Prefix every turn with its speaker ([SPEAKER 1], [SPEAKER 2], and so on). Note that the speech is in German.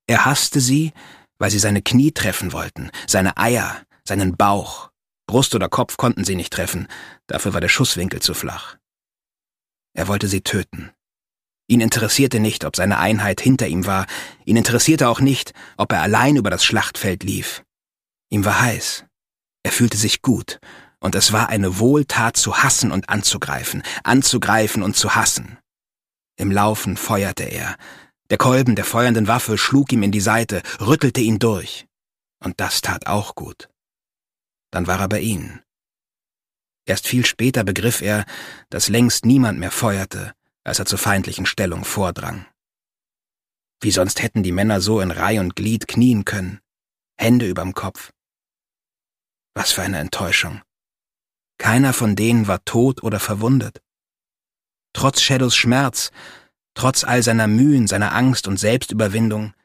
[SPEAKER 1] Er hasste sie, weil sie seine Knie treffen wollten, seine Eier, seinen Bauch. Brust oder Kopf konnten sie nicht treffen, dafür war der Schusswinkel zu flach. Er wollte sie töten. Ihn interessierte nicht, ob seine Einheit hinter ihm war, ihn interessierte auch nicht, ob er allein über das Schlachtfeld lief. Ihm war heiß. Er fühlte sich gut, und es war eine Wohltat zu hassen und anzugreifen und zu hassen. Im Laufen feuerte er. Der Kolben der feuernden Waffe schlug ihm in die Seite, rüttelte ihn durch. Und das tat auch gut. Dann war er bei ihnen. Erst viel später begriff er, dass längst niemand mehr feuerte, als er zur feindlichen Stellung vordrang. Wie sonst hätten die Männer so in Reih und Glied knien können, Hände überm Kopf. Was für eine Enttäuschung. Keiner von denen war tot oder verwundet. Trotz Shadows Schmerz, trotz all seiner Mühen, seiner Angst und Selbstüberwindung,